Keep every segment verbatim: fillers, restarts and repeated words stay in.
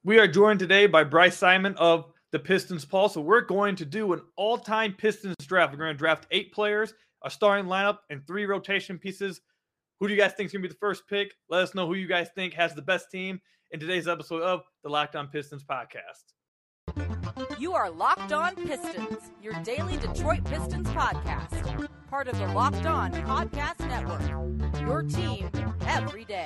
We are joined today by Bryce Simon of the Pistons Pulse. So we're going to do an all-time Pistons draft. We're going to draft eight players, a starting lineup, and three rotation pieces. Who do you guys think is going to be the first pick? Let us know who you guys think has the best team in today's episode of the Locked On Pistons podcast. You are Locked On Pistons, your daily Detroit Pistons podcast. Part of the Locked On Podcast Network, your team every day.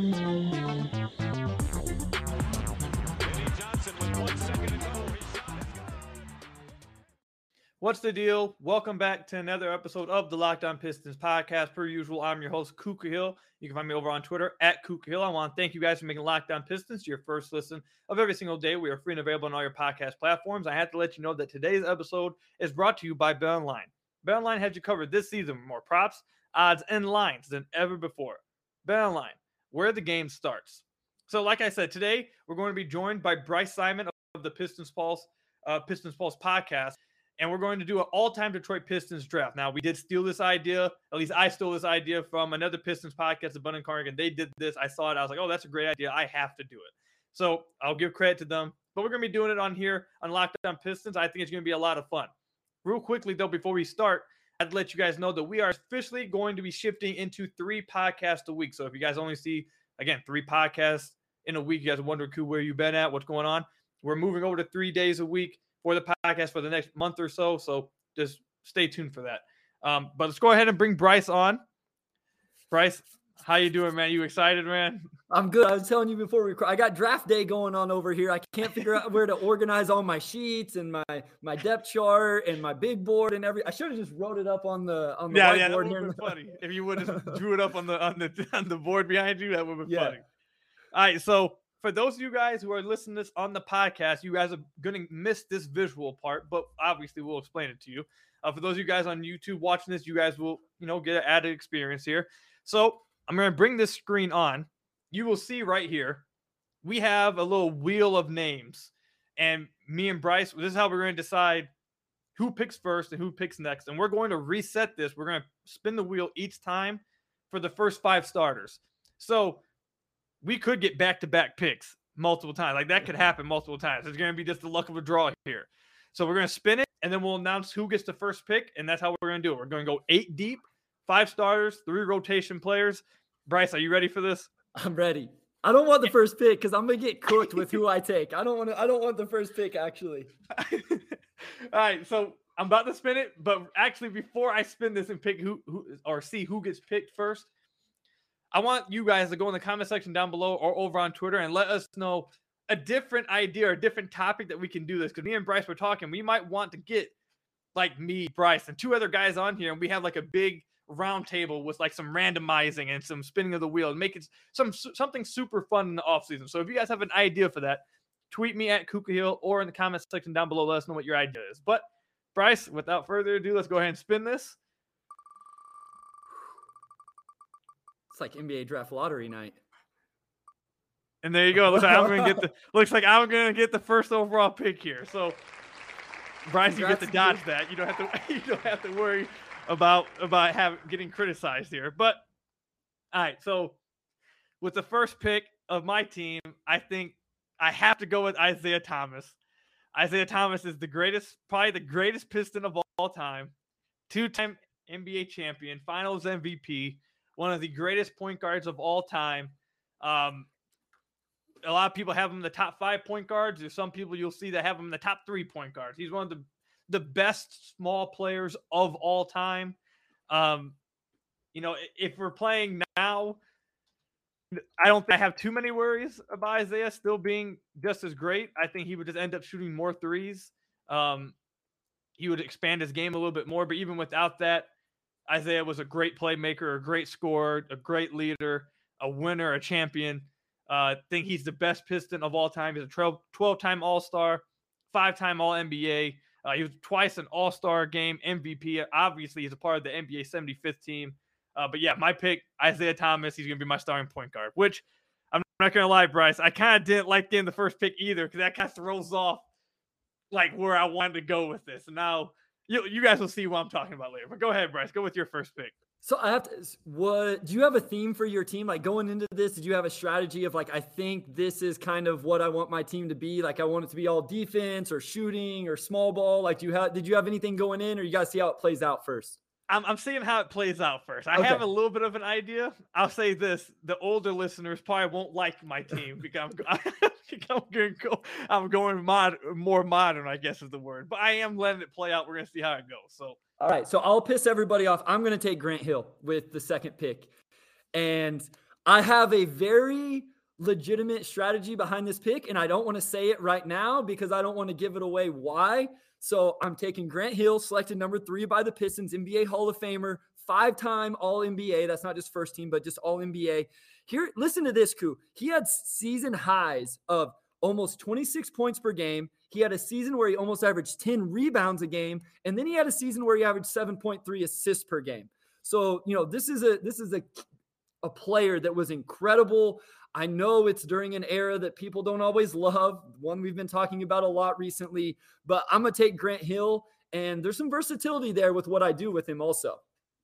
What's the deal? Welcome back to another episode of the Locked On Pistons podcast. Per usual, I'm your host, Kuka Hill. You can find me over on Twitter at Kuka Hill. I want to thank you guys for making Locked On Pistons your first listen of every single day. We are free and available on all your podcast platforms. I have to let you know that today's episode is brought to you by BetOnline. BetOnline has you covered this season with more props, odds, and lines than ever before. BetOnline, where the game starts. So, like I said, today we're going to be joined by Bryce Simon of the Pistons Pulse, uh, Pistons Pulse podcast. And we're going to do an all-time Detroit Pistons draft. Now, we did steal this idea. At least I stole this idea from another Pistons podcast, the Bun Carrigan. They did this. I saw it. I was like, oh, that's a great idea. I have to do it. So I'll give credit to them. But we're going to be doing it on here on Locked On Pistons. I think it's going to be a lot of fun. Real quickly, though, before we start, I'd let you guys know that we are officially going to be shifting into three podcasts a week. So if you guys only see, again, three podcasts in a week, you guys are wondering, where you been at, what's going on. We're moving over to three days a week for the podcast for the next month or so. So just stay tuned for that. Um, but let's go ahead and bring Bryce on. Bryce, how you doing, man? You excited, man? I'm good. I was telling you before we, I got draft day going on over here. I can't figure out where to organize all my sheets and my, my depth chart and my big board and every, I should have just wrote it up on the, on the yeah, whiteboard yeah, that would here. have been funny. If you would have drew it up on the, on the, on the board behind you, that would have been Yeah. funny. All right. So, for those of you guys who are listening to this on the podcast, you guys are going to miss this visual part, but obviously we'll explain it to you. Uh, for those of you guys on YouTube watching this, you guys will, you know, get an added experience here. So I'm going to bring this screen on. You will see right here, we have a little wheel of names. And me and Bryce, this is how we're going to decide who picks first and who picks next. And we're going to reset this. We're going to spin the wheel each time for the first five starters. So we could get back-to-back picks multiple times. Like, that could happen multiple times. It's going to be just the luck of a draw here. So we're going to spin it, and then we'll announce who gets the first pick, and that's how we're going to do it. We're going to go eight deep, five starters, three rotation players. Bryce, are you ready for this? I'm ready. I don't want the first pick because I'm going to get cooked with who I take. I don't want to. I don't want the first pick, actually. All right, so I'm about to spin it, but actually before I spin this and pick who, who or see who gets picked first, I want you guys to go in the comment section down below or over on Twitter and let us know a different idea or a different topic that we can do this. Because me and Bryce were talking, we might want to get like me, Bryce, and two other guys on here, and we have like a big round table with like some randomizing and some spinning of the wheel and make it some something super fun in the offseason. So if you guys have an idea for that, tweet me at Kuka Hill or in the comment section down below. Let us know what your idea is. But Bryce, without further ado, let's go ahead and spin this. It's like N B A draft lottery night. And there you go. Looks like I'm gonna get the looks like I'm gonna get the first overall pick here. So Bryce, you get to dodge that. You don't have to you don't have to worry about about have getting criticized here. But all right, so with the first pick of my team, I think I have to go with Isaiah Thomas. Isaiah Thomas is the greatest, probably the greatest Piston of all, all time. Two-time N B A champion, Finals M V P. One of the greatest point guards of all time. Um, a lot of people have him in the top five point guards. There's some people you'll see that have him in the top three point guards. He's one of the, the best small players of all time. Um, you know, if we're playing now, I don't think I have too many worries about Isaiah still being just as great. I think he would just end up shooting more threes. Um, he would expand his game a little bit more. But even without that, Isaiah was a great playmaker, a great scorer, a great leader, a winner, a champion. I uh, think he's the best Piston of all time. He's a twelve-time All-Star, five-time All-N B A. Uh, he was twice an All-Star game M V P. Obviously, he's a part of the N B A seventy-fifth team. Uh, but yeah, my pick, Isaiah Thomas, he's going to be my starting point guard, which I'm not going to lie, Bryce, I kind of didn't like getting the first pick either because that kind of throws off like where I wanted to go with this. And now you, you guys will see what I'm talking about later. But go ahead, Bryce. Go with your first pick. So I have to, what, do you have a theme for your team? Like going into this, did you have a strategy of like, I think this is kind of what I want my team to be? Like I want it to be all defense or shooting or small ball. Like do you have, did you have anything going in, or you guys see how it plays out first? I'm, I'm seeing how it plays out first. I Okay. have a little bit of an idea. I'll say this: the older listeners probably won't like my team because I'm, I'm going go, I'm going mod, more modern, I guess is the word. But I am letting it play out. We're gonna see how it goes. So, all right. So I'll piss everybody off. I'm gonna take Grant Hill with the second pick, and I have a very legitimate strategy behind this pick, and I don't want to say it right now because I don't want to give it away why. So I'm taking Grant Hill, selected number three by the Pistons, N B A Hall of Famer, five-time All N B A. That's not just first team, but just All N B A. Here, listen to this, Koo. He had season highs of almost twenty-six points per game. He had a season where he almost averaged ten rebounds a game, and then he had a season where he averaged seven point three assists per game. So, you know, this is a this is a a player that was incredible. I know it's during an era that people don't always love, one we've been talking about a lot recently, but I'm going to take Grant Hill, and there's some versatility there with what I do with him also.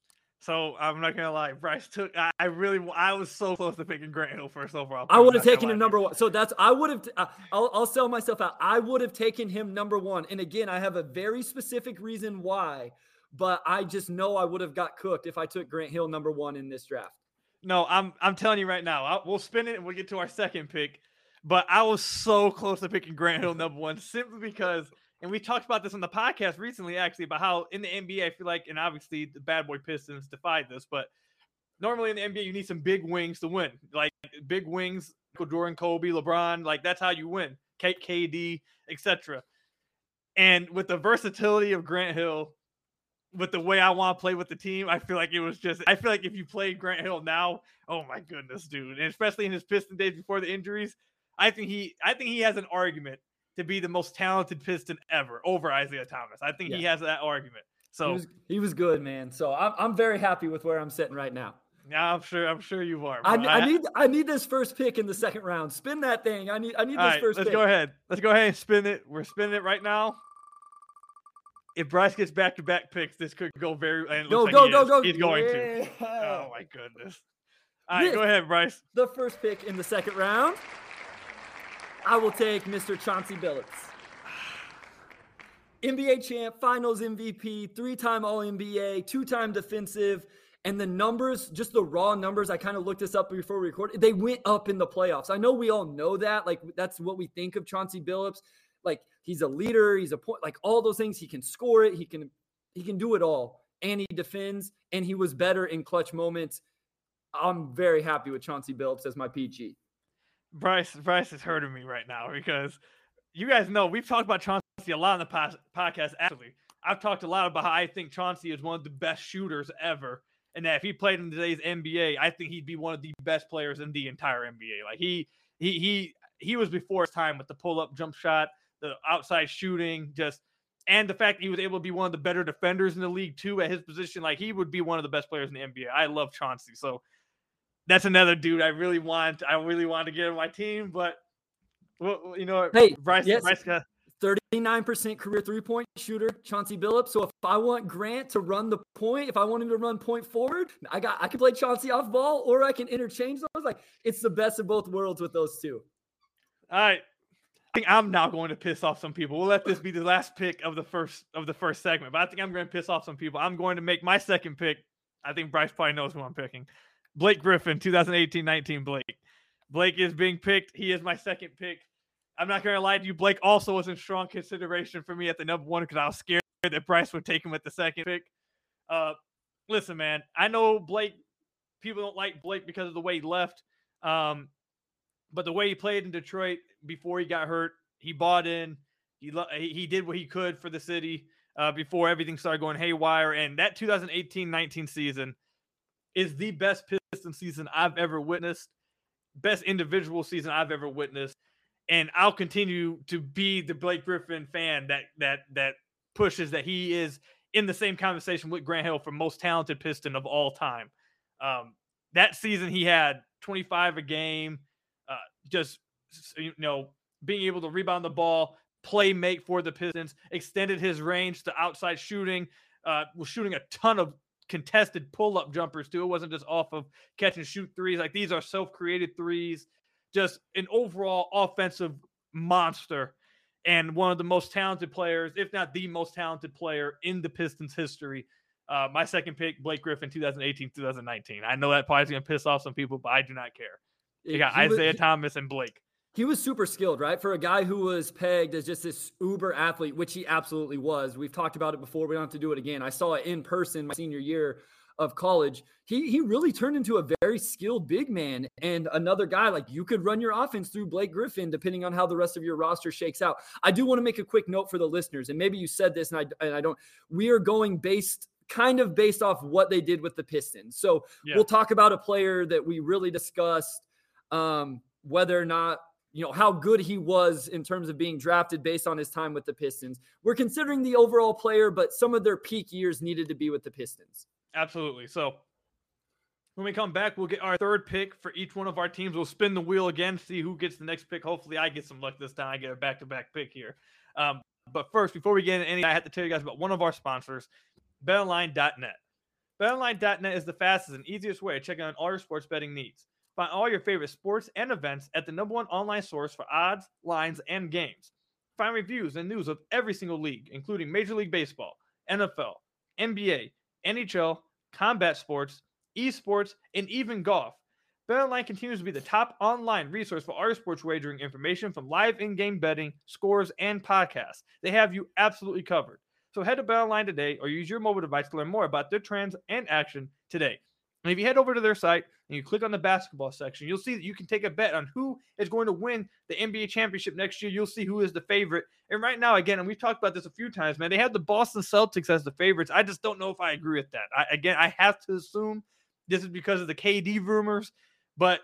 So I'm not gonna lie, Bryce took. I, I really, I was so close to picking Grant Hill first overall. I would have taken him number one. So that's, I would have. Uh, I'll, I'll sell myself out. I would have taken him number one. And again, I have a very specific reason why, but I just know I would have got cooked if I took Grant Hill number one in this draft. No, I'm, I'm telling you right now. I'll, we'll spin it and we'll get to our second pick. But I was so close to picking Grant Hill number one simply because. And we talked about this on the podcast recently, actually, about how in the N B A, I feel like, and obviously the bad boy Pistons defied this, but normally in the N B A, you need some big wings to win. Like big wings, Jordan, Kobe, LeBron, like that's how you win. K- KD, et cetera. And with the versatility of Grant Hill, with the way I want to play with the team, I feel like it was just, I feel like if you played Grant Hill now, oh my goodness, dude. And especially in his Piston days before the injuries, I think he, I think he has an argument to be the most talented Piston ever over Isaiah Thomas. I think yeah. he has that argument. So he was, he was good, man. So I'm I'm very happy with where I'm sitting right now. Yeah, I'm sure. I'm sure you are. I, I need I need this first pick in the second round. Spin that thing. I need I need All this right, first. Let's pick. go ahead. Let's go ahead and spin it. We're spinning it right now. If Bryce gets back to back picks, this could go very. And it go looks go like go he go. He's going yeah. to. Oh my goodness. All right, this, go ahead, Bryce. The first pick in the second round. I will take Mister Chauncey Billups. N B A champ, finals M V P, three-time All N B A, two-time defensive, and the numbers, just the raw numbers, I kind of looked this up before we recorded, they went up in the playoffs. I know we all know that. Like, that's what we think of Chauncey Billups. Like, he's a leader, he's a point, like all those things. He can score it, he can he can do it all, and he defends, and he was better in clutch moments. I'm very happy with Chauncey Billups as my P G. Bryce, Bryce is hurting me right now because you guys know we've talked about Chauncey a lot on the past podcast. Actually, I've talked a lot about how I think Chauncey is one of the best shooters ever, and that if he played in today's N B A, I think he'd be one of the best players in the entire N B A. Like he, he, he, he was before his time with the pull-up jump shot, the outside shooting, just and the fact that he was able to be one of the better defenders in the league too at his position. Like he would be one of the best players in the N B A. I love Chauncey, so that's another dude I really want. I really want to get on my team, but well, you know, hey, Bryce, yes. Bryce got thirty-nine percent career three-point shooter, Chauncey Billups. So if I want Grant to run the point, if I want him to run point forward, I got I can play Chauncey off ball, or I can interchange those. Like it's the best of both worlds with those two. All right. I think I'm now going to piss off some people. We'll let this be the last pick of the first of the first segment, but I think I'm going to piss off some people. I'm going to make my second pick. I think Bryce probably knows who I'm picking. Blake Griffin, twenty eighteen nineteen Blake. Blake is being picked. He is my second pick. I'm not going to lie to you. Blake also was in strong consideration for me at the number one because I was scared that Bryce would take him at the second pick. Uh, listen, man, I know Blake, people don't like Blake because of the way he left. Um, but the way he played in Detroit before he got hurt, he bought in. He he did what he could for the city uh, before everything started going haywire. And that twenty eighteen nineteen season is the best Piston season I've ever witnessed, best individual season I've ever witnessed. And I'll continue to be the Blake Griffin fan that that that pushes that he is in the same conversation with Grant Hill for most talented Piston of all time. Um, that season he had twenty-five a game, uh, just you know being able to rebound the ball, play make for the Pistons, extended his range to outside shooting, uh, was shooting a ton of contested pull-up jumpers too. It wasn't just off of catch and shoot threes. Like these are self-created threes. Just an overall offensive monster and one of the most talented players, if not the most talented player in the Pistons history. Uh, my second pick, Blake Griffin, twenty eighteen, twenty nineteen. I know that probably is going to piss off some people, but I do not care. You got he Isaiah was, Thomas and Blake. He was super skilled, right? For a guy who was pegged as just this uber athlete, which he absolutely was. We've talked about it before. We don't have to do it again. I saw it in person my senior year of college. He he really turned into a very skilled big man and another guy. Like you could run your offense through Blake Griffin depending on how the rest of your roster shakes out. I do want to make a quick note for the listeners, and maybe you said this and I, and I don't. We are going based kind of based off what they did with the Pistons. So yeah. We'll talk about a player that we really discussed, um, whether or not, you know, how good he was in terms of being drafted based on his time with the Pistons. We're considering the overall player, but some of their peak years needed to be with the Pistons. Absolutely. So when we come back, we'll get our third pick for each one of our teams. We'll spin the wheel again, see who gets the next pick. Hopefully I get some luck this time. I get a back-to-back pick here. Um, but first, before we get into any, I have to tell you guys about one of our sponsors, bet online dot net. bet online dot net is the fastest and easiest way to check out all your sports betting needs. Find all your favorite sports and events at the number one online source for odds, lines, and games. Find reviews and news of every single league, including Major League Baseball, N F L, N B A, N H L, combat sports, esports, and even golf. BetOnline continues to be the top online resource for all your sports wagering information from live in-game betting, scores, and podcasts. They have you absolutely covered. So head to BetOnline today or use your mobile device to learn more about their trends and action today. And if you head over to their site and you click on the basketball section, you'll see that you can take a bet on who is going to win the N B A championship next year. You'll see who is the favorite. And right now, again, and we've talked about this a few times, man, they have the Boston Celtics as the favorites. I just don't know if I agree with that. I, again, I have to assume this is because of the K D rumors, but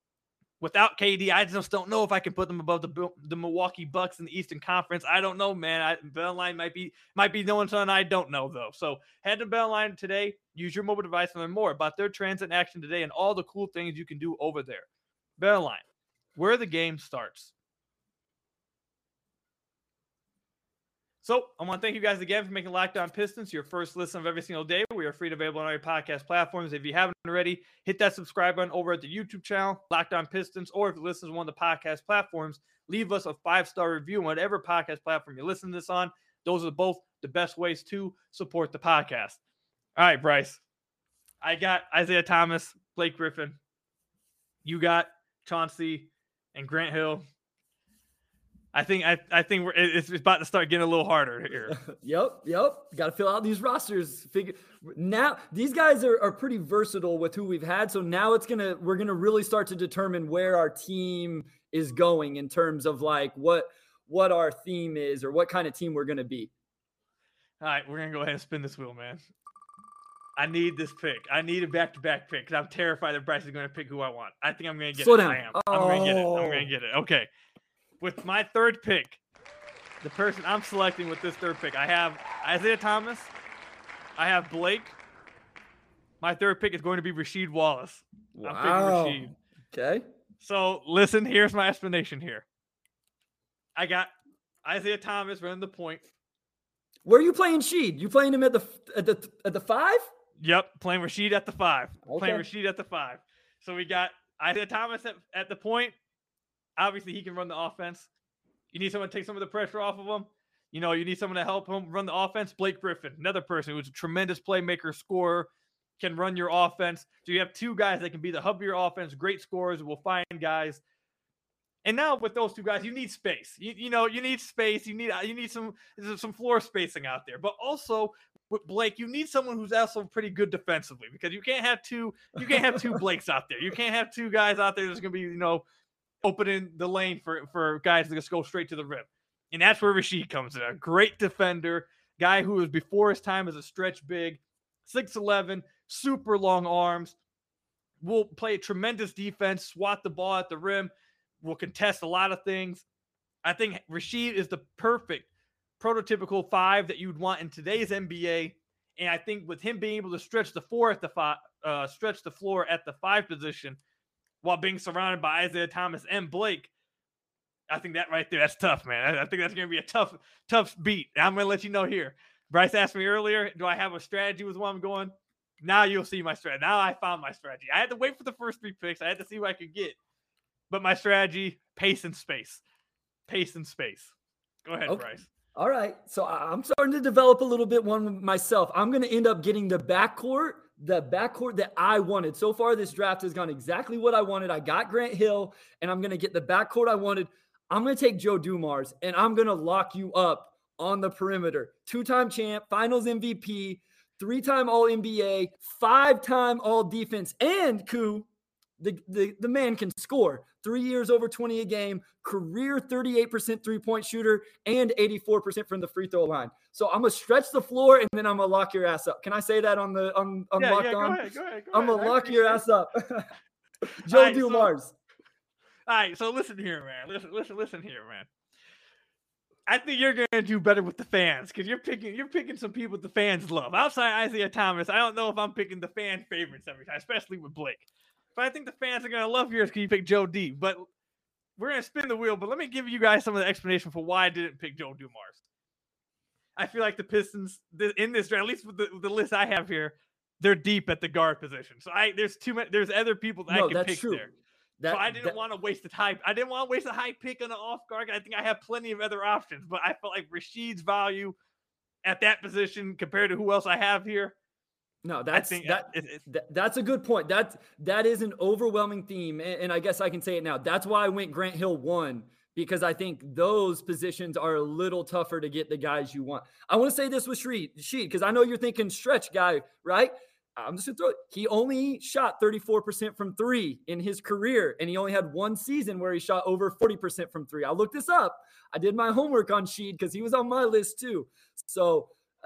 without K D, I just don't know if I can put them above the the Milwaukee Bucks in the Eastern Conference. I don't know, man. I, BetOnline might be might be knowing something I don't know, though. So head to BetOnline today. Use your mobile device to learn more about their trends in action today and all the cool things you can do over there. BetOnline, where the game starts. So I want to thank you guys again for making Locked On Pistons your first listen of every single day. We are free and available on all your podcast platforms. If you haven't already, hit that subscribe button over at the YouTube channel, Locked On Pistons, or if you listen to one of the podcast platforms, leave us a five-star review on whatever podcast platform you're listening to this on. Those are both the best ways to support the podcast. All right, Bryce. I got Isaiah Thomas, Blake Griffin. You got Chauncey and Grant Hill. I think I, I think we're, it's about to start getting a little harder here. yep, yep. Got to fill out these rosters. Figure now these guys are, are pretty versatile with who we've had. So now it's gonna we're gonna really start to determine where our team is going in terms of like what what our theme is or what kind of team we're gonna be. All right, we're gonna go ahead and spin this wheel, man. I need this pick. I need a back-to-back pick because I'm terrified that Bryce is going to pick who I want. I think I'm going to get Slow it. Down. I am. Oh. I'm going to get it. I'm going to get it. Okay. With my third pick, the person I'm selecting with this third pick, I have Isaiah Thomas. I have Blake. My third pick is going to be Rasheed Wallace. Wow. I'm picking Rasheed. Okay. So listen, here's my explanation here. I got Isaiah Thomas running the point. Where are you playing Sheed? You playing him at the at the at the five? Yep, playing Rasheed at the five. Okay. Playing Rasheed at the five. So we got Isaiah Thomas at, at the point. Obviously, he can run the offense. You need someone to take some of the pressure off of him. You know, you need someone to help him run the offense. Blake Griffin, another person who's a tremendous playmaker, scorer, can run your offense. So you have two guys that can be the hub of your offense, great scorers, will find guys. And now with those two guys, you need space. You, you know, you need space. You need you need some some floor spacing out there. But also with Blake, you need someone who's also pretty good defensively because you can't have two you can't have two Blakes out there. You can't have two guys out there that's going to be, you know, opening the lane for, for guys that just go straight to the rim. And that's where Rasheed comes in. A great defender, guy who was before his time as a stretch big, six eleven, super long arms, will play tremendous defense, swat the ball at the rim, will contest a lot of things. I think Rasheed is the perfect prototypical five that you'd want in today's N B A. And I think with him being able to stretch the floor at the five, uh, stretch the floor at the five position while being surrounded by Isaiah Thomas and Blake, I think that right there, that's tough, man. I, I think that's going to be a tough, tough beat. And I'm going to let you know here. Bryce asked me earlier, do I have a strategy with where I'm going? Now you'll see my strategy. Now I found my strategy. I had to wait for the first three picks. I had to see what I could get. But my strategy, pace and space. Pace and space. Go ahead, Okay. Bryce. All right. So I'm starting to develop a little bit one myself. I'm going to end up getting the backcourt, the backcourt that I wanted. So far, this draft has gone exactly what I wanted. I got Grant Hill, and I'm going to get the backcourt I wanted. I'm going to take Joe Dumars, and I'm going to lock you up on the perimeter. Two-time champ, finals M V P, three-time All N B A, five-time All Defense, and Koo, the, the, the man can score. Three years over twenty a game, career thirty-eight percent three-point shooter, and eighty-four percent from the free throw line. So I'm going to stretch the floor, and then I'm going to lock your ass up. Can I say that on the on, on Yeah, Locked yeah, go On? ahead, go ahead, go I'm going ahead. to I lock your appreciate ass up. Joe All right, so- Dumars. All right, so listen here, man. Listen, listen, listen here, man. I think you're gonna do better with the fans because you're picking you're picking some people the fans love. Outside Isaiah Thomas, I don't know if I'm picking the fan favorites every time, especially with Blake. But I think the fans are gonna love yours because you picked Joe D. But we're gonna spin the wheel. But let me give you guys some of the explanation for why I didn't pick Joe Dumars. I feel like the Pistons in this draft, at least with the, with the list I have here, they're deep at the guard position. So I there's too many. There's other people that No, I could that's pick true. there. That, so I didn't that- want to waste the high. I didn't want to waste a high pick on an off guard. I think I have plenty of other options, but I felt like Rasheed's value at that position compared to who else I have here. No, that's think that, it- it- that- that's a good point. That's that is an overwhelming theme, and, and I guess I can say it now. That's why I went Grant Hill one, because I think those positions are a little tougher to get the guys you want. I want to say this with Sheed, because I know you're thinking stretch guy, right? I'm just gonna throw it. He only shot thirty-four percent from three in his career, and he only had one season where he shot over forty percent from three. I looked this up. I did my homework on Sheed because he was on my list too. So uh,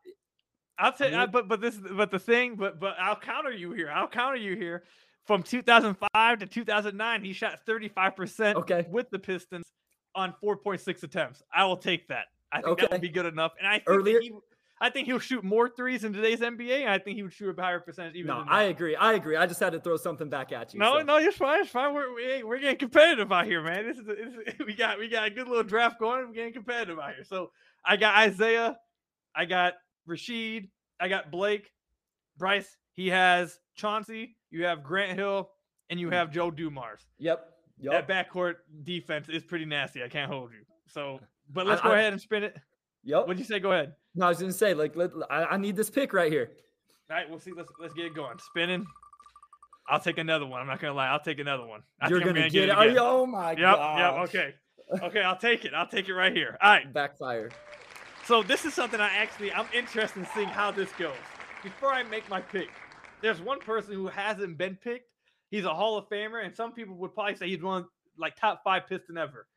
I'll tell you, I mean- but but this but the thing, but but I'll counter you here. I'll counter you here. From two thousand five to two thousand nine, he shot thirty-five percent Okay. with the Pistons on four point six attempts. I will take that. I think that Okay. would be good enough. And I think Earlier- that he, I think he'll shoot more threes in today's N B A. And I think he would shoot a higher percentage. Even no, than I that. agree. I agree. I just had to throw something back at you. No, so. no, you're fine. It's fine. We're we, we're getting competitive out here, man. This is, this is we got we got a good little draft going. We're getting competitive out here. So I got Isaiah, I got Rasheed, I got Blake, Bryce. He has Chauncey. You have Grant Hill, and you have Joe Dumars. Yep. Yep. That backcourt defense is pretty nasty. I can't hold you. So, but let's I- go I- ahead and spin it. Yep. What'd you say? Go ahead. No, I was gonna say, like, let, I, I need this pick right here. All right, we'll see. Let's let's get it going. Spinning. I'll take another one. I'm not gonna lie. I'll take another one. I You're think I'm gonna, gonna get, it. it Are again. you, oh my Yep. god. Yep. Okay. Okay. I'll take it. I'll take it right here. All right. Backfire. So this is something I actually I'm interested in seeing how this goes. Before I make my pick, there's one person who hasn't been picked. He's a Hall of Famer, and some people would probably say he's one of, like top five Piston ever.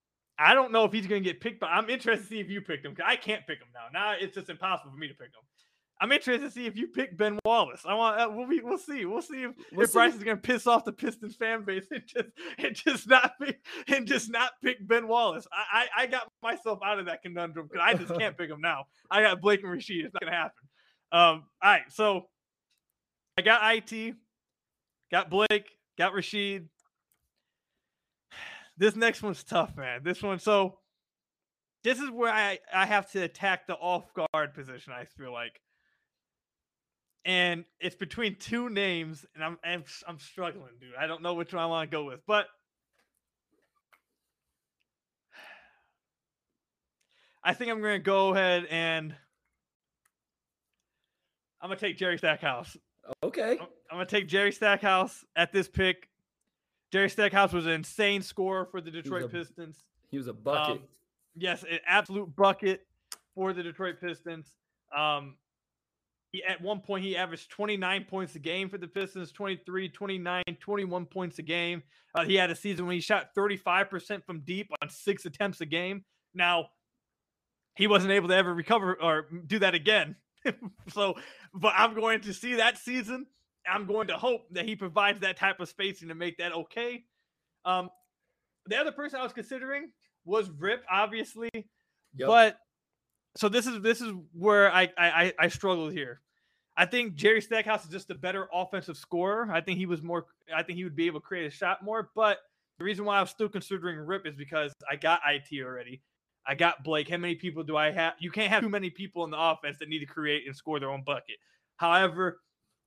I don't know if he's going to get picked, but I'm interested to see if you picked him because I can't pick him now. Now it's just impossible for me to pick him. I'm interested to see if you pick Ben Wallace. I want uh, we'll, be, we'll see. We'll see if, We'll if Bryce see. is going to piss off the Pistons fan base and just and just not pick and just not pick Ben Wallace. I I, I got myself out of that conundrum because I just can't pick him now. I got Blake and Rasheed. It's not going to happen. Um. All right. So I got I T, got Blake, got Rasheed. This next one's tough, man. This one, so this is where I, I have to attack the off guard position, I feel like. And it's between two names, and I'm I'm, I'm struggling, dude. I don't know which one I want to go with, but I think I'm going to go ahead and I'm going to take Jerry Stackhouse. Okay. I'm going to take Jerry Stackhouse at this pick. Jerry Stackhouse was an insane scorer for the Detroit a- Pistons. He was a bucket. Um, yes, an absolute bucket for the Detroit Pistons. Um, he, at one point, he averaged twenty-nine points a game for the Pistons, twenty-three, twenty-nine, twenty-one points a game. Uh, he had a season when he shot thirty-five percent from deep on six attempts a game. Now, he wasn't able to ever recover or do that again. So, but I'm going to see that season. I'm going to hope that he provides that type of spacing to make that okay. Um, the other person I was considering was Rip, obviously, Yep. but so this is this is where I, I I struggled here. I think Jerry Stackhouse is just a better offensive scorer. I think he was more. I think he would be able to create a shot more. But the reason why I'm still considering Rip is because I got I T already. I got Blake. How many people do I have? You can't have too many people in the offense that need to create and score their own bucket. However,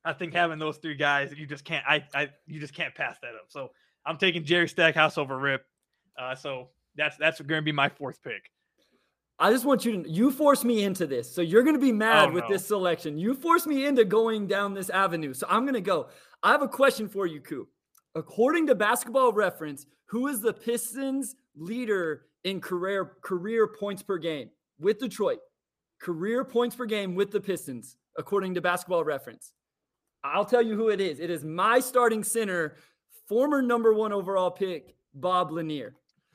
I think having those three guys, you just can't. I, I, you just can't pass that up. So I'm taking Jerry Stackhouse over Rip. Uh, so that's that's going to be my fourth pick. I just want you to, you force me into this. So you're going to be mad Oh, with no. this selection. You force me into going down this avenue. So I'm going to go. I have a question for you, Koo. According to Basketball Reference, who is the Pistons leader in career career points per game with Detroit? Career points per game with the Pistons, according to Basketball Reference. I'll tell you who it is. It is my starting center, former number one overall pick, Bob Lanier.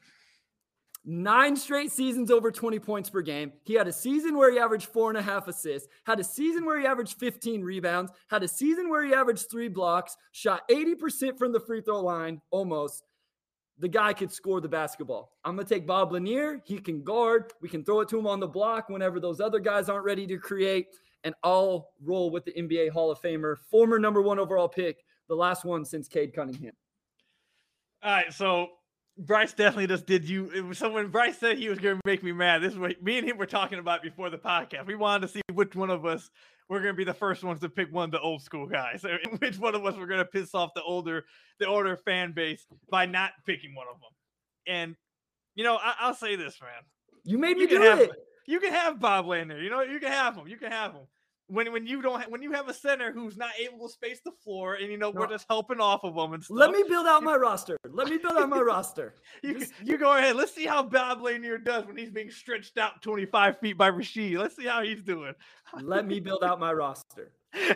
Nine straight seasons over twenty points per game. He had a season where he averaged four and a half assists, had a season where he averaged fifteen rebounds, had a season where he averaged three blocks, shot eighty percent from the free throw line, almost. The guy could score the basketball. I'm going to take Bob Lanier. He can guard. We can throw it to him on the block whenever those other guys aren't ready to create. And I'll roll with the N B A Hall of Famer, former number one overall pick, the last one since Cade Cunningham. All right, so Bryce definitely just did you. It was, so when Bryce said he was going to make me mad, this is what me and him were talking about before the podcast. We wanted to see which one of us were going to be the first ones to pick one of the old school guys, or which one of us were going to piss off the older, the older fan base by not picking one of them. And you know, I, I'll say this, man. You made me You can do have it. you can have Bob Lanier. You know, you can have him. You can have him. When when you don't ha- when you have a center who's not able to space the floor, and you know we're No. just helping off of them and stuff. Let me build out my roster. Let me build out my roster. You, Just- you go ahead. Let's see how Bob Lanier does when he's being stretched out twenty-five feet by Rasheed. Let's see how he's doing. Let me build out my roster.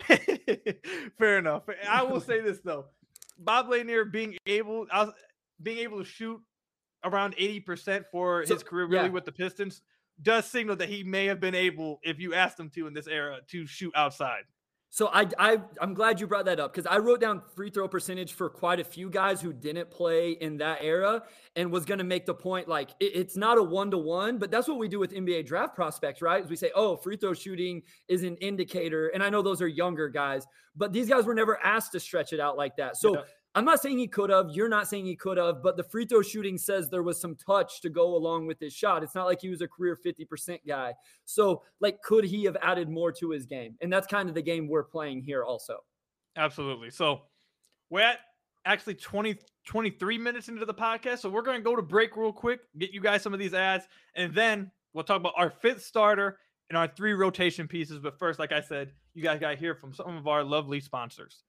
Fair enough. I will say this though, Bob Lanier being able, I was, being able to shoot around eighty percent for So- his career, really yeah. with the Pistons, does signal that he may have been able, if you asked him to in this era, to shoot outside. So I, I, I'm glad you brought that up because I wrote down free throw percentage for quite a few guys who didn't play in that era and was going to make the point like it, it's not a one-to-one, but that's what we do with N B A draft prospects, right? Is we say, oh, free throw shooting is an indicator. And I know those are younger guys, but these guys were never asked to stretch it out like that. So Yeah. I'm not saying he could have. You're not saying he could have, but the free throw shooting says there was some touch to go along with his shot. It's not like he was a career fifty percent guy. So, like, could he have added more to his game? And that's kind of the game we're playing here also. Absolutely. So we're at actually twenty, twenty-three minutes into the podcast. So we're going to go to break real quick, get you guys some of these ads, and then we'll talk about our fifth starter and our three rotation pieces. But first, like I said, you guys got to hear from some of our lovely sponsors.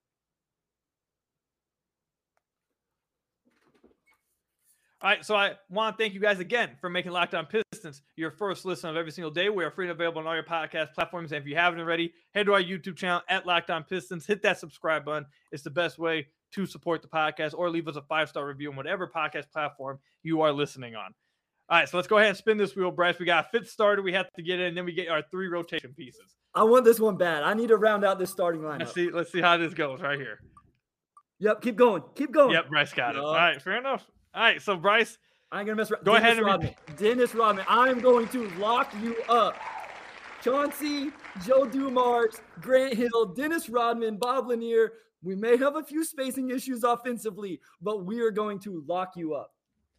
All right, so I want to thank you guys again for making Locked On Pistons your first listen of every single day. We are free and available on all your podcast platforms. And if you haven't already, head to our YouTube channel at Locked On Pistons. Hit that subscribe button. It's the best way to support the podcast, or leave us a five-star review on whatever podcast platform you are listening on. All right, so let's go ahead and spin this wheel, Bryce. We got a fifth starter we have to get in, and then we get our three rotation pieces. I want this one bad. I need to round out this starting Let's lineup. see, let's see how this goes right here. Yep, keep going. Keep going. Yep, Bryce got it. Yup. All right, fair enough. All right, so Bryce, I ain't gonna mess around. Go Dennis ahead and re- Rodman. Dennis Rodman. I'm going to lock you up. Chauncey, Joe Dumars, Grant Hill, Dennis Rodman, Bob Lanier. We may have a few spacing issues offensively, but we are going to lock you up.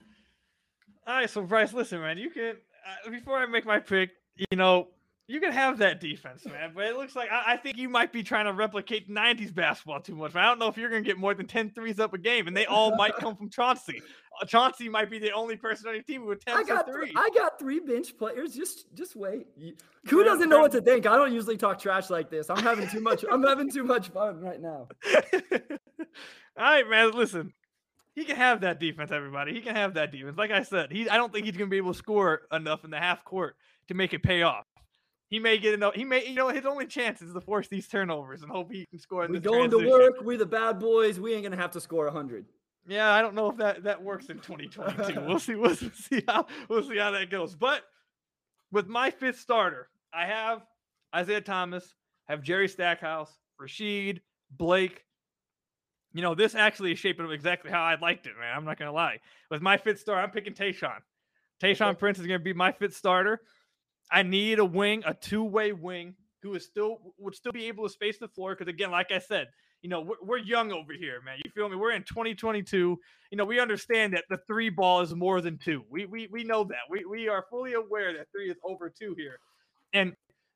all right, so Bryce, listen, man, you can, uh, before I make my pick, you know, you can have that defense, man, but it looks like I, I think you might be trying to replicate nineties basketball too much. Man. I don't know if you're going to get more than ten threes up a game, and they all might come from Chauncey. Uh, Chauncey might be the only person on your team with ten I got three. th- I got three bench players. Just just wait. You- Yeah, Who doesn't know fair- what to think? I don't usually talk trash like this. I'm having too much. I'm having too much fun right now. All right, man, listen. He can have that defense, everybody. He can have that defense. Like I said, he I don't think he's going to be able to score enough in the half court to make it pay off. He may get enough. He may, you know, his only chance is to force these turnovers and hope he can score in We this going to transition. work. We the bad boys. We ain't gonna have to score a hundred. Yeah, I don't know if that, that works in twenty twenty-two. We'll see. We'll see how we'll see how that goes. But with my fifth starter, I have Isaiah Thomas, I have Jerry Stackhouse, Rasheed, Blake. You know, this actually is shaping up exactly how I liked it, man. I'm not gonna lie. With my fifth starter, I'm picking Tayshaun. Tayshaun Okay. Prince is gonna be my fifth starter. I need a wing, a two-way wing who is still would still be able to space the floor. Because again, like I said, you know, we're, we're young over here, man. You feel me? We're in twenty twenty-two. You know, we understand that the three ball is more than two. We we we know that. We we are fully aware that three is over two here. And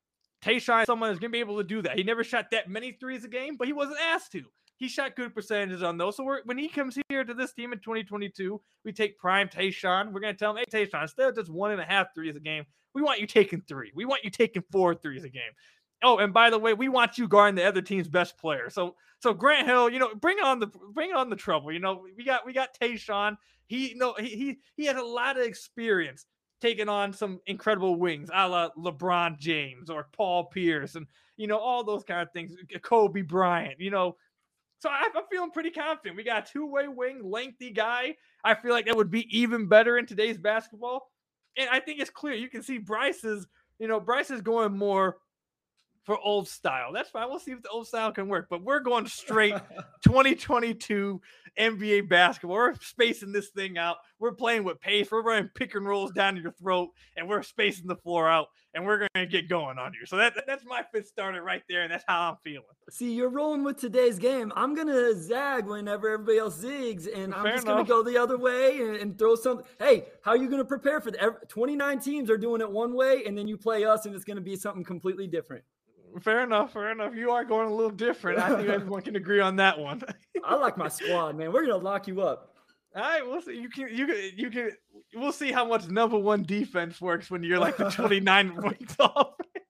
Tayshaun is someone that's going to be able to do that. He never shot that many threes a game, but he wasn't asked to. He shot good percentages on those. So we're, when he comes here to this team in twenty twenty-two, we take prime Tayshaun. We're going to tell him, hey, Tayshaun, instead of just one and a half threes a game, we want you taking three. We want you taking four threes a game. Oh, and by the way, we want you guarding the other team's best player. So, so Grant Hill, you know, bring on the bring on the trouble. You know, we got we got Tayshaun. He, you know, he he he has a lot of experience taking on some incredible wings, a la LeBron James or Paul Pierce, and you know all those kind of things. Kobe Bryant, you know. So I, I'm feeling pretty confident. We got a two-way wing, lengthy guy. I feel like that would be even better in today's basketball. And I think it's clear. You can see Bryce is, you know, Bryce is going more for old style. That's fine. We'll see if the old style can work. But we're going straight twenty twenty-two N B A basketball. We're spacing this thing out. We're playing with pace. We're running pick and rolls down your throat, and we're spacing the floor out, and we're going to get going on you. So that, that's my fifth starter right there, and that's how I'm feeling. See, you're rolling with today's game. I'm going to zag whenever everybody else zigs, and I'm Fair just going to go the other way and, and throw something. Hey, how are you going to prepare for that? twenty-nine teams are doing it one way, and then you play us, and it's going to be something completely different. Fair enough. Fair enough. You are going a little different. I think everyone can agree on that one. I like my squad, man. We're going to lock you up. All right, we'll see. You can, you can, you can. We'll see how much number one defense works when you're like the twenty-nine points off.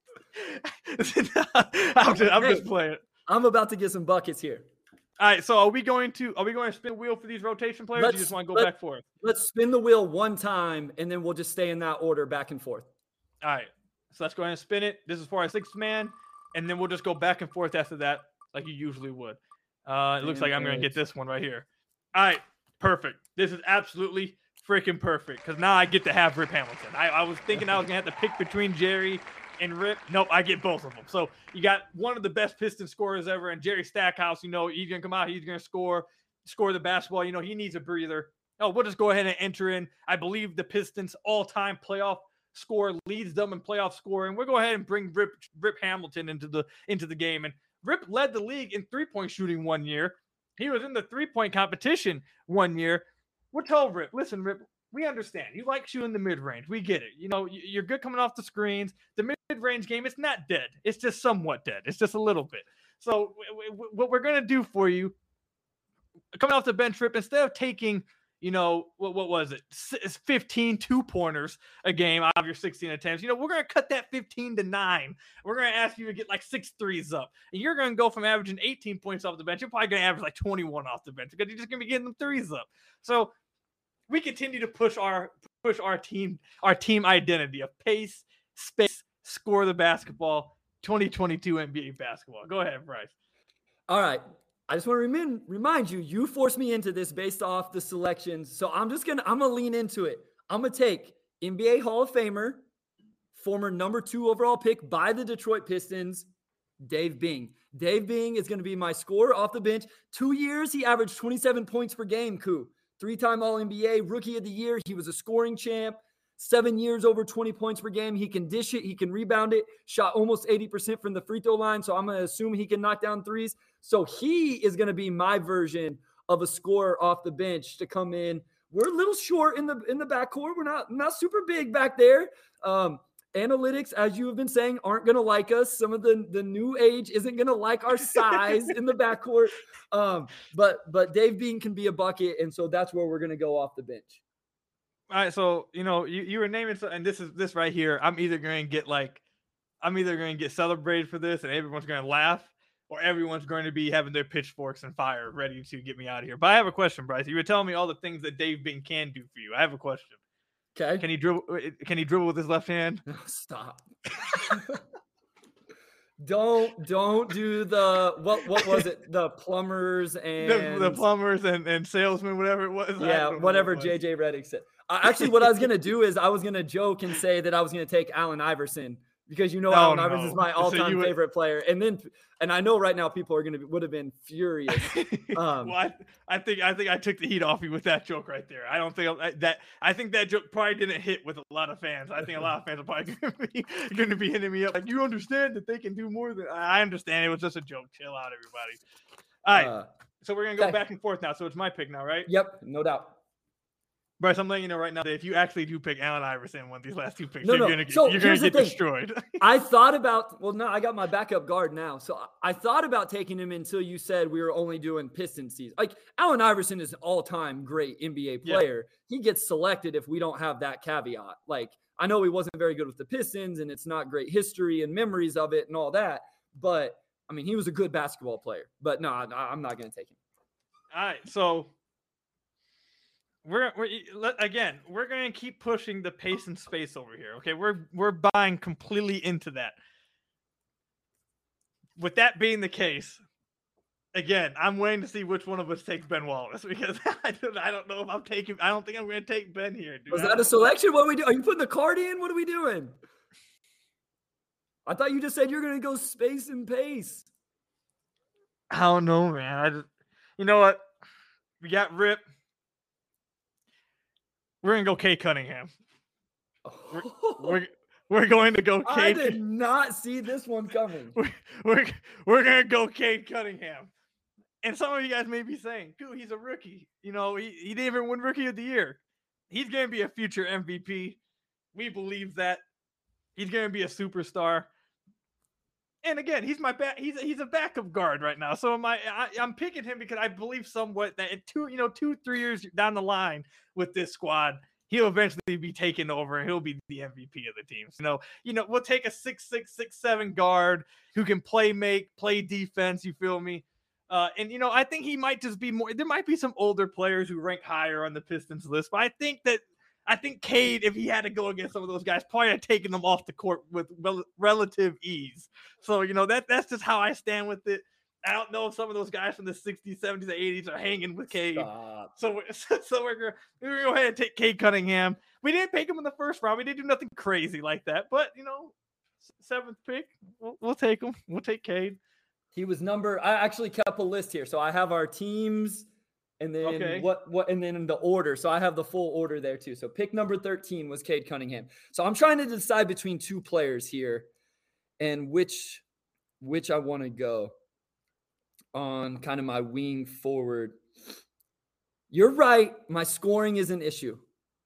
I'm, just, I'm hey, just playing. I'm about to get some buckets here. All right, so are we going to are we going to spin the wheel for these rotation players? Or you just want to go back forth? Let's spin the wheel one time, and then we'll just stay in that order, back and forth. All right, so let's go ahead and spin it. This is for our sixth man, and then we'll just go back and forth after that, like you usually would. Uh, it looks like I'm going to get this one right here. All right. Perfect. This is absolutely freaking perfect because now I get to have Rip Hamilton. I, I was thinking I was going to have to pick between Jerry and Rip. Nope, I get both of them. So you got one of the best Piston scorers ever, and Jerry Stackhouse, you know, he's going to come out, he's going to score, score the basketball. You know, he needs a breather. Oh, we'll just go ahead and enter in. I believe the Pistons all-time playoff scorer leads them in playoff scoring. We'll go ahead and bring Rip, Rip Hamilton into the into the game. And Rip led the league in three-point shooting one year. He was in the three-point competition one year. We're told Rip, listen, Rip, we understand. You like shooting the mid-range. We get it. You know, you're good coming off the screens. The mid-range game, it's not dead. It's just somewhat dead. It's just a little bit. So what we're going to do for you, coming off the bench, Rip, instead of taking, you know, what, what was it, fifteen two-pointers a game out of your sixteen attempts, you know, we're going to cut that fifteen to nine. We're going to ask you to get like six threes up. And you're going to go from averaging eighteen points off the bench. You're probably going to average like twenty-one off the bench because you're just going to be getting them threes up. So we continue to push our push our team, our team identity of pace, space, score the basketball, twenty twenty-two N B A basketball. Go ahead, Bryce. All right. I just want to remind, remind you, you forced me into this based off the selections. So I'm just going to, I'm going to lean into it. I'm going to take N B A Hall of Famer, former number two overall pick by the Detroit Pistons, Dave Bing. Dave Bing is going to be my scorer off the bench. Two years, he averaged twenty-seven points per game, Koo. Three-time All N B A, Rookie of the Year. He was a scoring champ. Seven years, over twenty points per game. He can dish it. He can rebound it. Shot almost eighty percent from the free throw line. So I'm going to assume he can knock down threes. So he is going to be my version of a scorer off the bench to come in. We're a little short in the in the backcourt. We're not, not super big back there. Um, analytics, as you have been saying, aren't going to like us. Some of the, the new age isn't going to like our size in the backcourt. Um, but but Dave Bean can be a bucket, and so that's where we're going to go off the bench. All right, so you know you, you were naming, and this is this right here. I'm either going to get like, I'm either going to get celebrated for this, and everyone's going to laugh, or everyone's going to be having their pitchforks and fire ready to get me out of here. But I have a question, Bryce. You were telling me all the things that Dave Bing can do for you. I have a question. Okay. Can he dribble? Can he dribble with his left hand? Stop. Don't don't do the what what was it? The plumbers and the, the plumbers and, and salesmen, whatever it was. Yeah, whatever J J Redick said. Uh, actually, what I was gonna do is I was gonna joke and say that I was gonna take Allen Iverson because you know oh, Allen no. Iverson is my all-time so would... favorite player, and then and I know right now people are gonna be, would have been furious. Um, well, I, I think I think I took the heat off you with that joke right there. I don't think I, that I think that joke probably didn't hit with a lot of fans. I think a lot of fans are probably gonna be gonna be hitting me up like, you understand that they can do more than I understand. It was just a joke. Chill out, everybody. All right, uh, so we're gonna go okay. back and forth now. So it's my pick now, right? Yep, no doubt. Bryce, I'm letting you know right now that if you actually do pick Allen Iverson in one of these last two picks, No, you're no. gonna get, So you're gonna here's the get thing. destroyed. I thought about, well, no, I got my backup guard now. So I I thought about taking him until you said we were only doing Pistons season. Like, Allen Iverson is an all-time great N B A Yeah. player. He gets selected if we don't have that caveat. Like, I know he wasn't very good with the Pistons, and it's not great history and memories of it and all that. But, I mean, he was a good basketball player. But no, I- I'm not going to take him. All right, so we're, we're let- again, we're going to keep pushing the pace and space over here. Okay, we're we're buying completely into that. With that being the case, again, I'm waiting to see which one of us takes Ben Wallace because I don't, I don't know if I'm taking. I don't think I'm going to take Ben here. Dude. Was I that a don't- selection? What are we doing? Are you putting the card in? What are we doing? I thought you just said you're going to go space and pace. I don't know, man. I just, you know what? We got Rip. We're gonna go Kate Cunningham. We're we're going to go I Kate. did not see this one coming. We're, we're we're gonna go Kate Cunningham. And some of you guys may be saying, dude, he's a rookie. You know, he, he didn't even win Rookie of the Year. He's gonna be a future M V P. We believe that. He's gonna be a superstar. And again, he's my back. He's he's a backup guard right now. So am I, I. I'm picking him because I believe somewhat that in two, you know, two, three years down the line with this squad, he'll eventually be taken over and he'll be the M V P of the team. So, you know, you know, we'll take a six, six, six, seven guard who can play, make, play defense. You feel me? Uh, and you know, I think he might just be more. There might be some older players who rank higher on the Pistons list, but I think that. I think Cade, if he had to go against some of those guys, probably had taken them off the court with rel- relative ease. So, you know, that that's just how I stand with it. I don't know if some of those guys from the sixties, seventies, and eighties are hanging with Cade. Stop. So, we're, so we're going to go ahead and take Cade Cunningham. We didn't pick him in the first round. We didn't do nothing crazy like that. But, you know, seventh pick, we'll, we'll take him. We'll take Cade. He was number. I actually kept a list here, so I have our teams. And then Okay. what what and then in the order. So I have the full order there too. So pick number thirteen was Cade Cunningham. So I'm trying to decide between two players here and which which I want to go on kind of my wing forward. You're right. My scoring is an issue.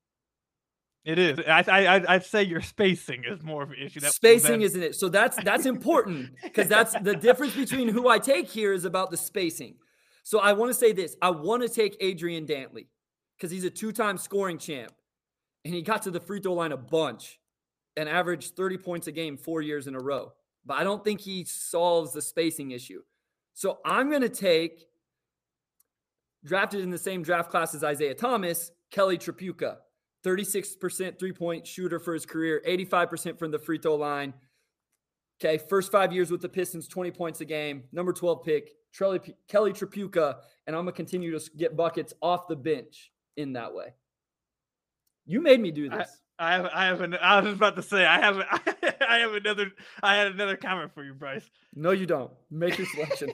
It is. I, I, I'd say your spacing is more of an issue. That, Spacing than- isn't it? So that's that's important because that's the difference between who I take here is about the spacing. So I want to say this. I want to take Adrian Dantley because he's a two-time scoring champ. And he got to the free throw line a bunch and averaged thirty points a game four years in a row. But I don't think he solves the spacing issue. So I'm going to take, drafted in the same draft class as Isaiah Thomas, Kelly Tripucka. thirty-six percent three-point shooter for his career, eighty-five percent from the free throw line. Okay, first five years with the Pistons, twenty points a game. Number twelve pick, Kelly, Kelly Tripucka, and I'm going to continue to get buckets off the bench in that way. You made me do this. I have, I have, an, I was just about to say, I have, I have another, I had another comment for you, Bryce. No, you don't. Make your selection.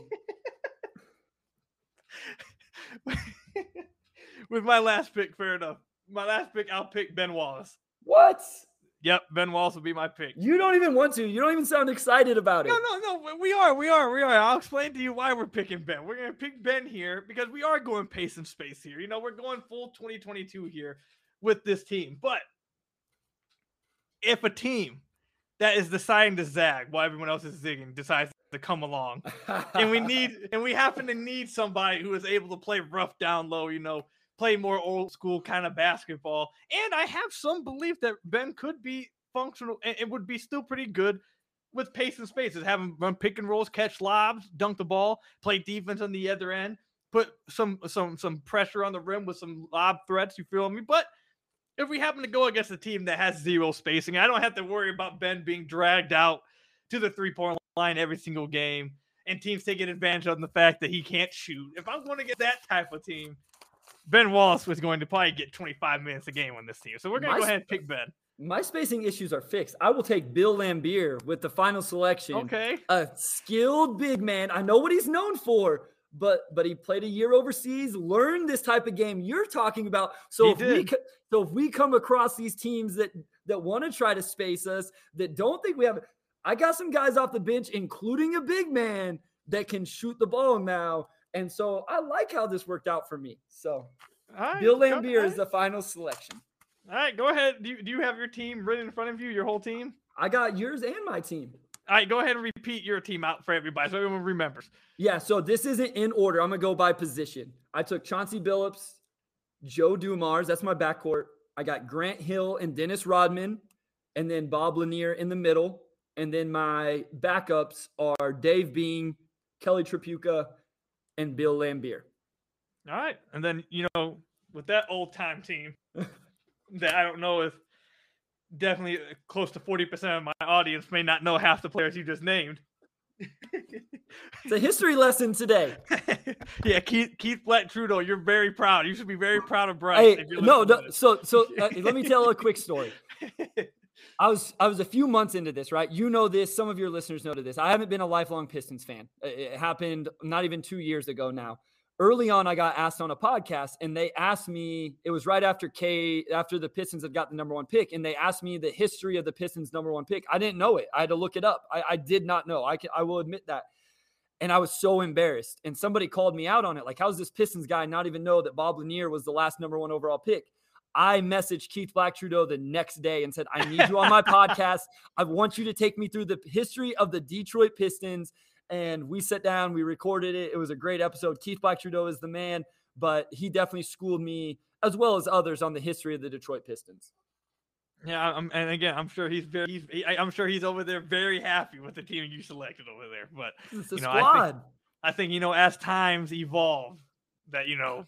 With my last pick, fair enough. My last pick, I'll pick Ben Wallace. What? Yep, Ben Wallace will be my pick. You don't even want to. You don't even sound excited about it. No, no, no. We are, we are, we are. I'll explain to you why we're picking Ben. We're gonna pick Ben here because we are going pace and space here. You know, we're going full twenty twenty-two here with this team. But if a team that is deciding to zag while everyone else is zigging decides to come along, and we need, and we happen to need somebody who is able to play rough down low, you know, play more old school kind of basketball. And I have some belief that Ben could be functional and it would be still pretty good with pace and spaces, have him run pick and rolls, catch lobs, dunk the ball, play defense on the other end, put some some some pressure on the rim with some lob threats, you feel me? But if we happen to go against a team that has zero spacing, I don't have to worry about Ben being dragged out to the three-point line every single game and teams taking advantage of the fact that he can't shoot. If I want to get that type of team, Ben Wallace was going to probably get twenty-five minutes a game on this team. So we're going to go ahead and pick Ben. My spacing issues are fixed. I will take Bill Laimbeer with the final selection. Okay. A skilled big man. I know what he's known for, but but he played a year overseas, learned this type of game you're talking about. So He if we did. co- so if we come across these teams that that want to try to space us, that don't think we have, I got some guys off the bench, including a big man that can shoot the ball now. And so I like how this worked out for me. So All right, Bill go- Laimbeer all is the final selection. All right, go ahead. Do you, do you have your team written in front of you, your whole team? I got yours and my team. All right, go ahead and repeat your team out for everybody so everyone remembers. Yeah, so this isn't in order. I'm going to go by position. I took Chauncey Billups, Joe Dumars. That's my backcourt. I got Grant Hill and Dennis Rodman, and then Bob Lanier in the middle. And then my backups are Dave Bean, Kelly Tripucka, and Bill Laimbeer. All right. And then, you know, with that old-time team that I don't know if definitely close to forty percent of my audience may not know half the players you just named. It's a history lesson today. Yeah, Keith Keith Black Trudeau, you're very proud. You should be very proud of Bryce. Hey, if you're no, listening no, to this. so so uh, let me tell a quick story. I was I was a few months into this, right? You know this. Some of your listeners know to this. I haven't been a lifelong Pistons fan. It happened not even two years ago now. Early on, I got asked on a podcast, and they asked me. It was right after K, after the Pistons had got the number one pick, and they asked me the history of the Pistons' number one pick. I didn't know it. I had to look it up. I, I did not know. I can, I will admit that. And I was so embarrassed. And somebody called me out on it. Like, how's this Pistons guy not even know that Bob Lanier was the last number one overall pick? I messaged Keith Black Trudeau the next day and said, I need you on my podcast. I want you to take me through the history of the Detroit Pistons. And we sat down, we recorded it. It was a great episode. Keith Black Trudeau is the man, but he definitely schooled me as well as others on the history of the Detroit Pistons. Yeah, I'm, and again, I'm sure he's very. He's, he, I'm sure he's over there very happy with the team you selected over there. But It's a you know, squad. I think, I think you know, as times evolve, that you know,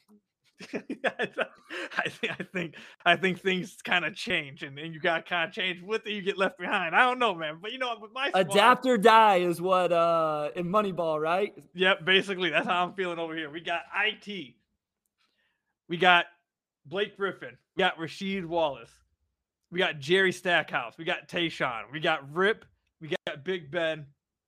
I think I think I think things kind of change, and, and you got to kind of change with it. You get left behind. I don't know, man, but you know, with my squad, Adapt or die is what uh in Moneyball, right? Yep, basically that's how I'm feeling over here. We got I T, we got Blake Griffin, we got Rasheed Wallace. We got Jerry Stackhouse. We got Tayshaun. We got Rip. We got Big Ben.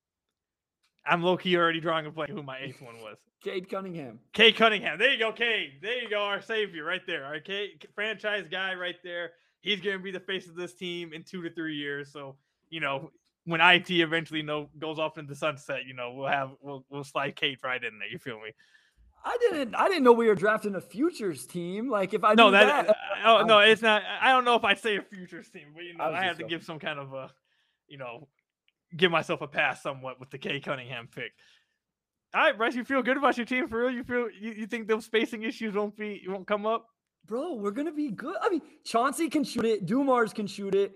I'm low-key already drawing a blank who my eighth one was. Cade Cunningham. Cade Cunningham. There you go, Cade. There you go, our savior right there. Our Cade, franchise guy right there. He's going to be the face of this team in two to three years. So, you know, when I T eventually know, goes off into sunset, you know, we'll have we'll we'll slide Cade right in there. You feel me? I didn't. I didn't know we were drafting a futures team. Like if I No, knew that, that, oh, no, it's not. I don't know if I say a futures team, but you know, I was I, have just to joking. give some kind of a, you know, give myself a pass somewhat with the Cade Cunningham pick. All right, Bryce, you feel good about your team for real? You feel you, you think those spacing issues won't be won't come up? bro, we're gonna be good. I mean, Chauncey can shoot it. Dumars can shoot it.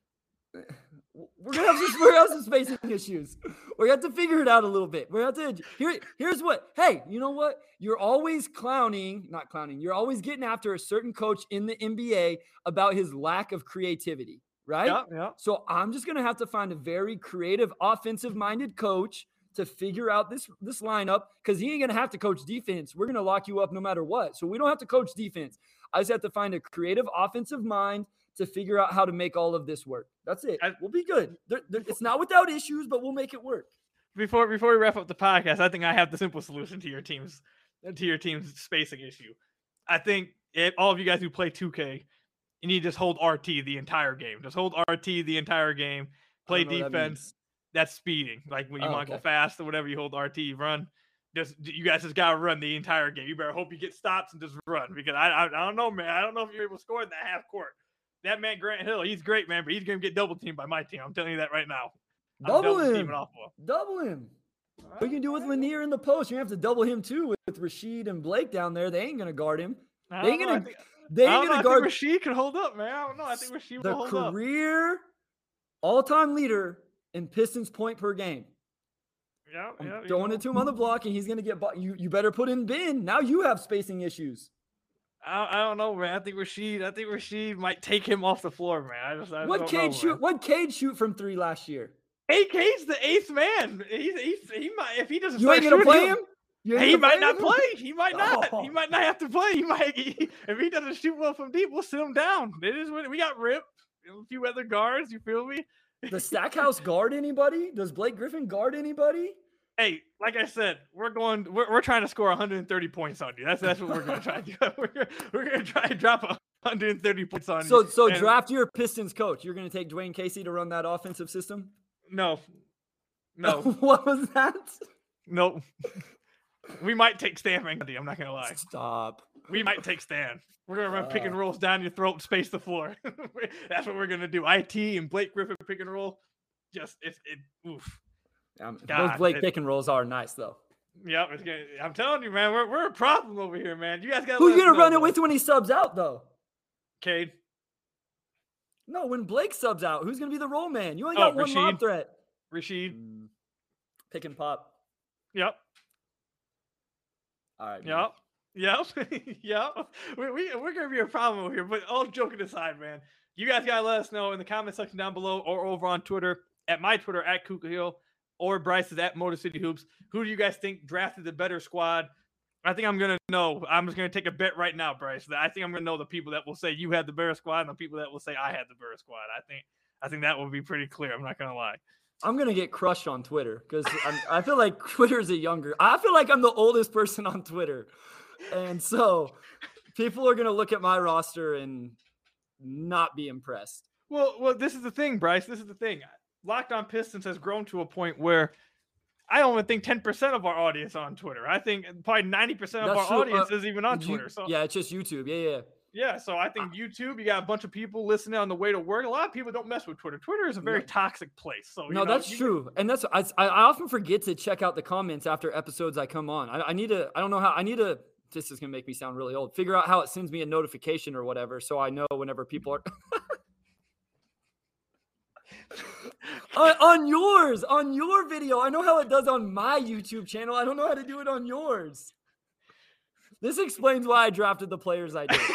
We're gonna have some, we're gonna have some spacing issues. We have to figure it out a little bit. We have to. Here, here's what. Hey, you know what? You're always clowning, not clowning. You're always getting after a certain coach in the N B A about his lack of creativity, right? Yeah, yeah. So I'm just gonna have to find a very creative, offensive-minded coach to figure out this this lineup because he ain't gonna have to coach defense. We're gonna lock you up no matter what. So we don't have to coach defense. I just have to find a creative offensive mind to figure out how to make all of this work. That's it. I- we'll be good. There, there, it's not without issues, but we'll make it work. Before before we wrap up the podcast, I think I have the simple solution to your team's to your team's spacing issue. I think if all of you guys who play two K, you need to just hold R T the entire game. Just hold R T the entire game. Play I don't know what that defense. means. That's speeding. Like when you Oh, want to okay. go fast or whatever, you hold R T, run. Just you guys just gotta run the entire game. You better hope you get stops and just run because I I, I don't know, man. I don't know if you're able to score in that half court. That man Grant Hill, he's great, man, but he's gonna get double teamed by my team. I'm telling you that right now. I'm Double him. teaming off of him. Double him. All What you can do with right. Lanier in the post? You have to double him too with, with Rasheed and Blake down there. They ain't gonna guard him. I They ain't don't know. I gonna. think- They I ain't don't know. gonna I guard think Rasheed could hold up, man. I don't know. I think Rasheed the will hold up. career all-time leader in Pistons point per game. Yeah, I'm yeah. you throwing know. it to him on the block, and he's gonna get. bu- You you better put in Ben. Now you have spacing issues. I, I don't know, man. I think Rasheed. I think Rasheed might take him off the floor, man. I just. I What don't Cade know, shoot? man. What Cade shoot from three last year? A K's the eighth man. He's, he's he might if he doesn't. You start ain't gonna shooting, play he'll- him. You ain't He gonna might not him? play. He might not. He Oh. might not have to play. He might. He, if he doesn't shoot well from deep, we'll sit him down. It is what we got. Rip, a few other guards. You feel me? Does Stackhouse guard anybody? Does Blake Griffin guard anybody? Hey, like I said, we're going. We're, we're trying to score one hundred thirty points on you. That's that's what we're going to try to do. We're gonna, we're going to try to drop one hundred thirty points on So you. so And draft your Pistons coach. You're gonna take Dwayne Casey to run that offensive system? No, no, What was that? no. We might take Stan Van Gundy. I'm not going to lie. Stop. we might take Stan. We're gonna run Uh, pick and rolls down your throat and space the floor. That's what we're gonna do. I T and Blake Griffin pick and roll. Just it's it. Oof. Um, God, those Blake it- pick and rolls are nice though. Yep. It's gonna, I'm telling you, man. We're we're a problem over here, man. You guys got. Who you gonna run it with when he subs out though? Cade. No, when Blake subs out, who's gonna be the roll man? You only Oh, got one Rasheed. lob threat. Rashid. Mm, pick and pop. Yep. All right. man. Yep. Yep. Yep. We, we, we're going to be a problem over here. But all joking aside, man, you guys got to let us know in the comment section down below or over on Twitter, at my Twitter, at Kuka Hill, or Bryce's at Motor City Hoops. Who do you guys think drafted the better squad? I think I'm going to know. I'm just going to take a bet right now, Bryce. That I think I'm going to know the people that will say you had the better squad and the people that will say I had the better squad. I think I think that will be pretty clear. I'm not going to lie. I'm gonna get crushed on Twitter because I feel like Twitter's a younger. I feel like I'm the oldest person on Twitter, and so people are gonna look at my roster and not be impressed. Well, well, this is the thing, Bryce. This is the thing. Locked On Pistons has grown to a point where I only think ten percent of our audience on Twitter. I think probably ninety percent of That's our true. audience Uh, is even on You- Twitter. So yeah, it's just YouTube. Yeah, yeah. yeah, so I think YouTube, you got a bunch of people listening on the way to work. A lot of people don't mess with Twitter. Twitter is a very No. toxic place. So you No, know, that's you- true, and that's I, I I often forget to check out the comments after episodes I come on. I, I need to. I don't know how. I need to. This is gonna make me sound really old. Figure out how it sends me a notification or whatever, so I know whenever people are. on, on yours, on your video, I know how it does on my YouTube channel. I don't know how to do it on yours. This explains why I drafted the players I did.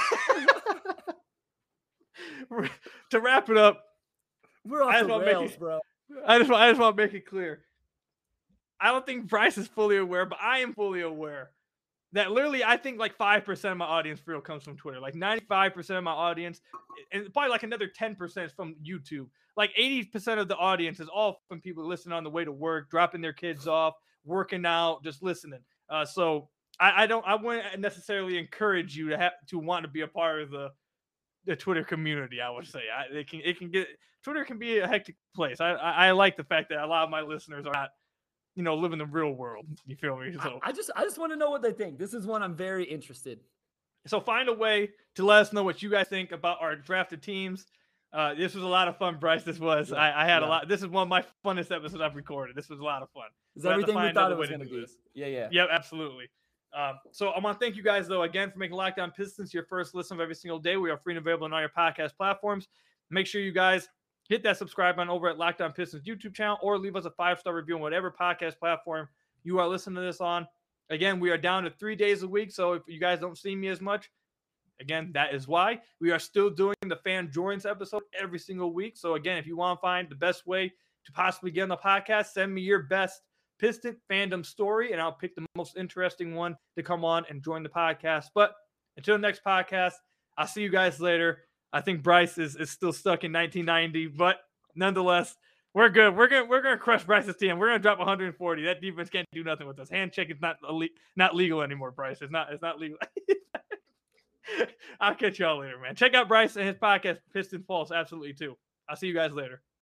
to wrap it up, We're I off just the wanna make rails, it- bro. I just, I just want to make it clear. I don't think Bryce is fully aware, but I am fully aware that literally I think like five percent of my audience for real comes from Twitter. Like ninety-five percent of my audience, and probably like another ten percent from YouTube. Like eighty percent of the audience is all from people listening on the way to work, dropping their kids off, working out, just listening. Uh, so I, I don't, I wouldn't necessarily encourage you to have to want to be a part of the the Twitter community. I would say I, it can it can get Twitter can be a hectic place. I, I I like the fact that a lot of my listeners are not, you know, live in the real world. You feel me? So I, I just I just want to know what they think. This is one I'm very interested. so find a way to let us know what you guys think about our drafted teams. Uh, this was a lot of fun, Bryce. This was Yeah, I, I had yeah. a lot. This is one of my funnest episodes I've recorded. This was a lot of fun. Is We'll have to everything we find thought another it was way to going to do be? this. Yeah, yeah. Yep, absolutely. Um, so I want to thank you guys, though, again, for making Locked On Pistons your first listen of every single day. We are free and available on all your podcast platforms. Make sure you guys hit that subscribe button over at Locked On Pistons YouTube channel or leave us a five-star review on whatever podcast platform you are listening to this on. Again, we are down to three days a week, so if you guys don't see me as much, again, that is why. We are still doing the Fan Joins episode every single week. So, again, if you want to find the best way to possibly get on the podcast, send me your best Piston fandom story, and I'll pick the most interesting one to come on and join the podcast. But until the next podcast, I'll see you guys later. I think Bryce is, is still stuck in nineteen ninety, but nonetheless, we're good. We're gonna we're gonna crush Bryce's team. We're gonna drop one hundred forty. That defense can't do nothing with us. Hand check is not ille- not legal anymore, Bryce. It's not it's not legal. I'll catch y'all later, man. Check out Bryce and his podcast, Piston Pulse, absolutely too. I'll see you guys later.